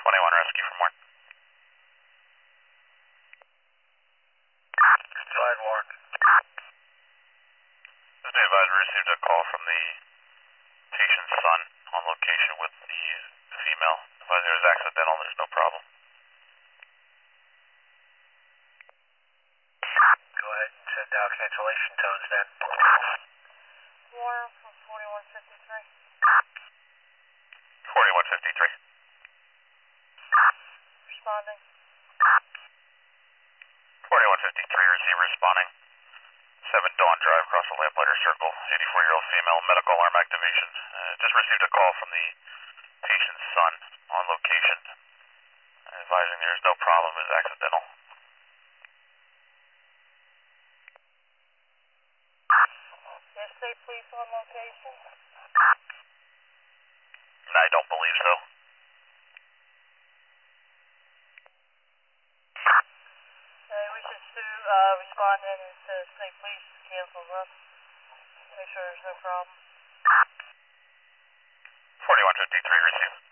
21 rescue from Warren. Sidewalk. This new advisor received a call from the patient's son on location with the female. Advisor is accidental, there's no problem. Go ahead and send out cancellation tones then. Warren from 4153. 4153. Responding. 4153, receiver responding. 7 Dawn Drive, across the Lamplighter Circle. 84-year-old female, medical alarm activation. Just received a call from the patient's son on location, advising there is no problem, it is accidental. Is state police on location? I don't believe so. We should respond in to state police cancels up. Make sure there's no problem. 4153, receive.